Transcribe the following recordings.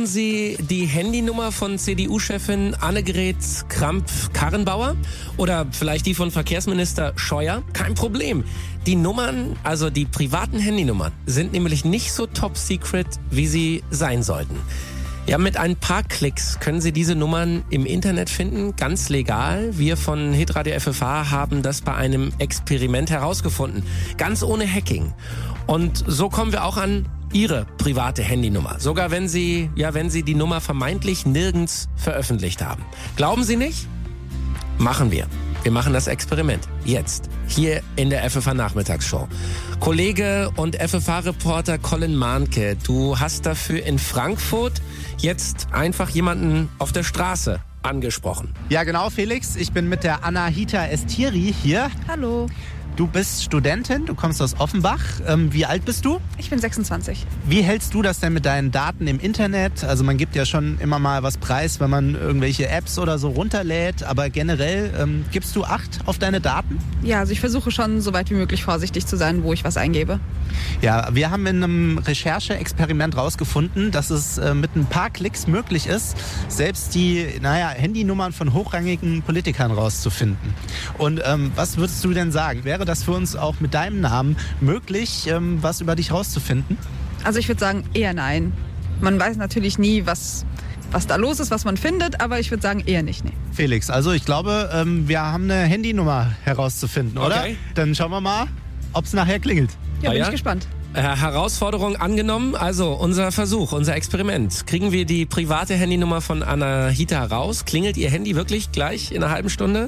Brauchen Sie die Handynummer von CDU-Chefin Annegret Kramp-Karrenbauer? Oder vielleicht die von Verkehrsminister Scheuer? Kein Problem. Die Nummern, also die privaten Handynummern, sind nämlich nicht so top secret, wie sie sein sollten. Ja, mit ein paar Klicks können Sie diese Nummern im Internet finden, ganz legal. Wir von Hitradio FFH haben das bei einem Experiment herausgefunden, ganz ohne Hacking. Und so kommen wir auch an Ihre private Handynummer, sogar wenn Sie die Nummer vermeintlich nirgends veröffentlicht haben. Glauben Sie nicht? Machen wir. Wir machen das Experiment. Jetzt. Hier in der FFH Nachmittagsshow. Kollege und FFH-Reporter Colin Mahnke, du hast dafür in Frankfurt jetzt einfach jemanden auf der Straße angesprochen. Ja, genau, Felix. Ich bin mit der Anahita Estiri hier. Hallo. Du bist Studentin, du kommst aus Offenbach. Wie alt bist du? Ich bin 26. Wie hältst du das denn mit deinen Daten im Internet? Also man gibt ja schon immer mal was preis, wenn man irgendwelche Apps oder so runterlädt. Aber generell, gibst du Acht auf deine Daten? Ja, also ich versuche schon so weit wie möglich vorsichtig zu sein, wo ich was eingebe. Ja, wir haben in einem Recherche-Experiment rausgefunden, dass es mit ein paar Klicks möglich ist, selbst die Handynummern von hochrangigen Politikern rauszufinden. Und was würdest du denn sagen? Wäre das für uns auch mit deinem Namen möglich, was über dich rauszufinden? Also ich würde sagen, eher nein. Man weiß natürlich nie, was da los ist, was man findet, aber ich würde sagen, eher nicht. Nee. Felix, also ich glaube, wir haben eine Handynummer herauszufinden, oder? Okay. Dann schauen wir mal, ob es nachher klingelt. Ja, bin ich gespannt. Herausforderung angenommen, also unser Versuch, unser Experiment. Kriegen wir die private Handynummer von Anahita raus? Klingelt ihr Handy wirklich gleich in einer halben Stunde?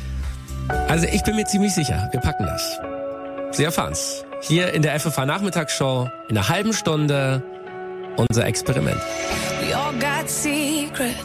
Also ich bin mir ziemlich sicher, wir packen das. Sie erfahren's. Hier in der FFH Nachmittagsshow in einer halben Stunde unser Experiment. We all got secrets.